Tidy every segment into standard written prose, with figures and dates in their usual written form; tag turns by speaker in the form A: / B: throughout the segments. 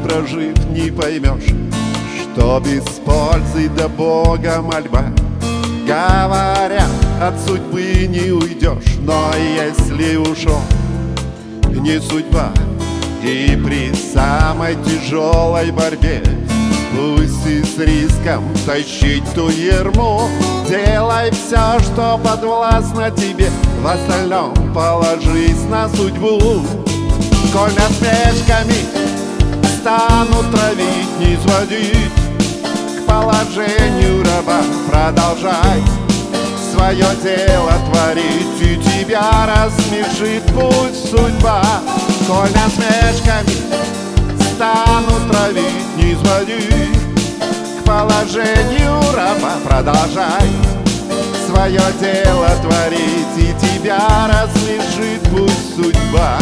A: прожив, не поймешь, что без пользы до Бога мольба. Говорят, от судьбы не уйдешь, но если ушел, не судьба. И при самой тяжелой борьбе, пусть и с риском тащить ту ерму, делай все, что подвластно тебе, в остальном положись на судьбу. Коль насмешками станут травить, не сводить к положению раба, продолжай свое дело творить, и тебя рассмешит пусть судьба. Коль насмешками станут травить, не сводить к положению раба, продолжай свое дело творить, и тебя рассмешит пусть судьба.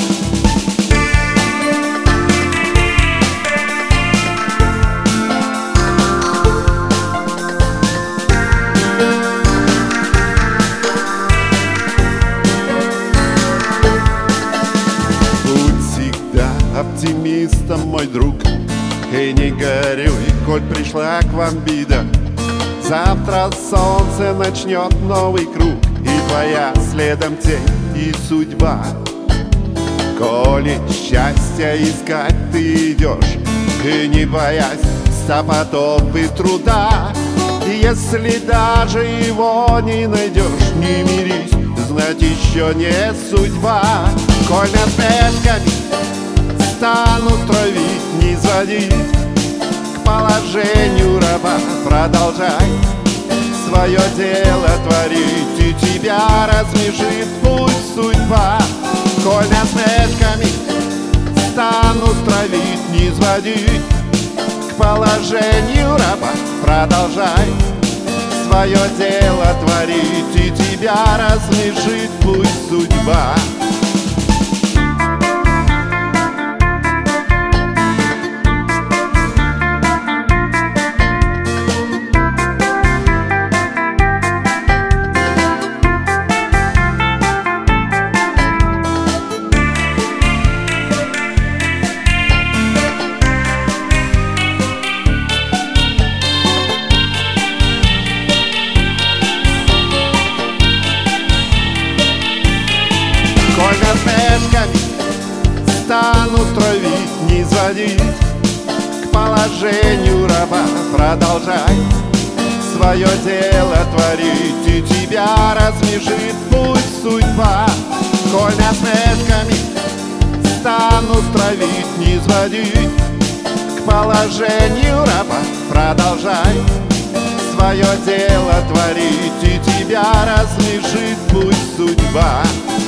A: Оптимистом, мой друг, и не горюй, коль пришла к вам беда. Завтра солнце начнет новый круг, и твоя следом тень и судьба. Коли счастья искать ты идешь, и не боясь стопотов и труда, и если даже его не найдешь, не мирись, знать еще не судьба. Коль насмешками станут травить, не сводить к положению раба, продолжай свое дело творить, и тебя рассмешит пусть судьба. Коль насмешками станут травить, не сводить к положению раба, продолжай свое дело творить, и тебя рассмешит пусть судьба. Коль насмешками станут травить, не сводить к положению раба, продолжай свое дело творить, и тебя рассмешит пусть судьба. Коль насмешками станут травить, не сводить к положению раба, продолжай свое дело творить, и тебя рассмешит пусть судьба.